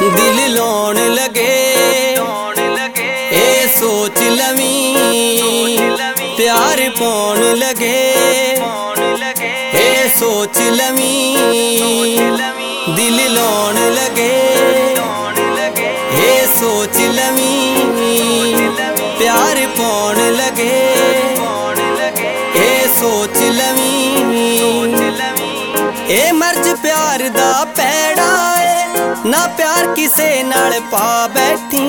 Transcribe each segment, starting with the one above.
दिल लाउण लगे ए सोच लवी प्यार पाउण लगे ए सोच लवी दिल लाउण लगे ए सोच लवी प्यार पाउण लगे ए सोच लवी ए मर्ज प्यार दा पैड़ा है ना प्यार किसे नाल पा बैठी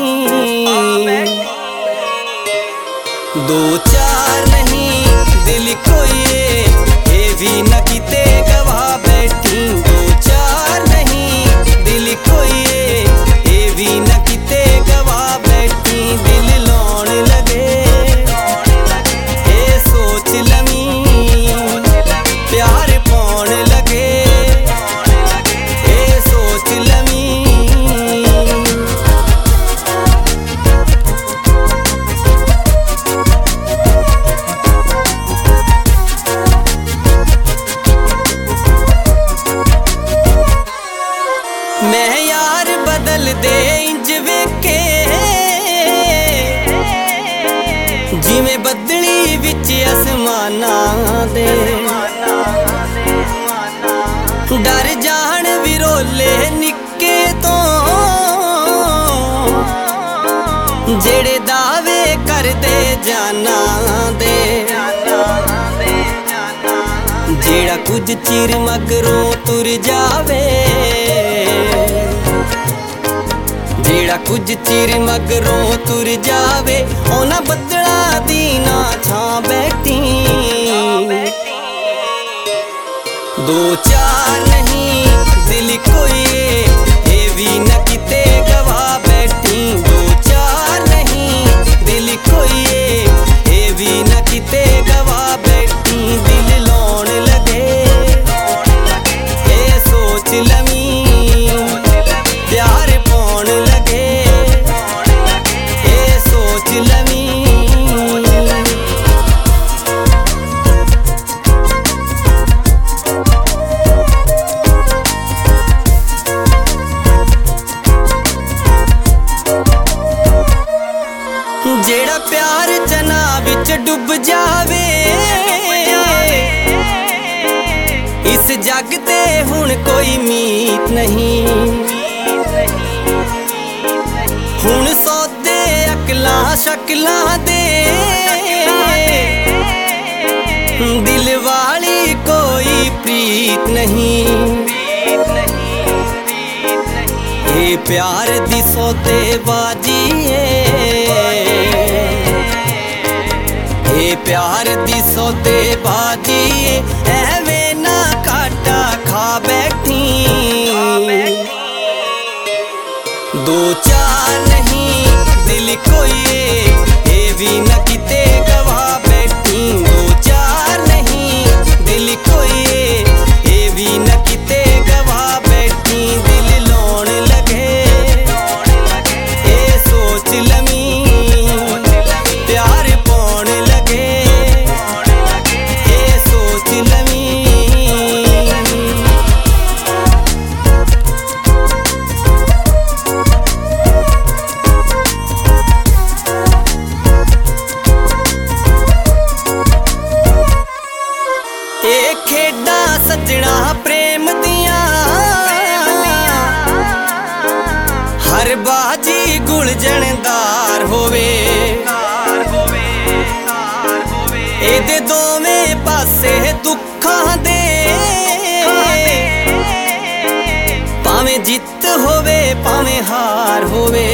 दो चार नहीं दिल कोई ये भी न किते गवा बैठी दो चार नहीं दिल कोई ये भी न किते गवा बैठी दिल लाउण लगे ए सोच लवी प्यार पाउण लगे ए सोच लवी मैं यार बदल दे इंज वेखे जिवें बदली विच आसमानां दे डर जान विरोले निक्के तो जेड़े दावे करदे जाना दे जेड़ा कुछ चिर मगरों तुर जावे जेड़ा कुछ चिर मगरों तुर जावे ओना बदला दी ना छां बैठी दो चार नहीं दिल कोई ये भी न किते गवा बैठी दो चार नहीं दिल कोई ये भी न किते गवा बैठी दिल लाउण लगे ए सोच लवी प्यार पाउण लगे ए सोच लवी जेड़ा प्यार चना विच डुब जावे इस जग ते हुण कोई मीत नहीं हुण सौदे अकलां शकलां दे दिल वाली कोई प्रीत नहीं ये प्यार दी सौदेबाजी ये प्यार दी सौदेबाजी एवें ना काटा खा बैठी दो चार नहीं दिल कोई ये भी न किते गवा बैठी दो चार नहीं दिल कोई ये भी न किते गवा बैठी दिल लाउण लगे ए सोच लवी प्यार पाउण लगे ए सोच लवी ए खेडा सजना प्रेम दियां हर बाजी गुलजनदार होवे एदे दोवें पासे दुखां दे भावें जित होवे भावें हार होवे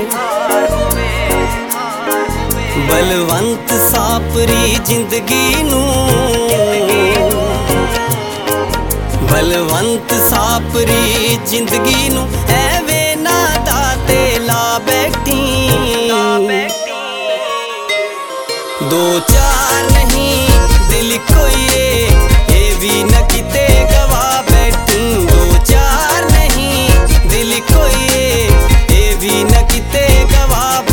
बलवंत सापरी जिंदगी नूं बलवंत सापरी जिंदगी नूं एवें ना दाते ला बैठी दो चार नहीं दिल कोई ये भी न किते गवा बैठी दो चार नहीं दिल कोई ये भी न किते गवा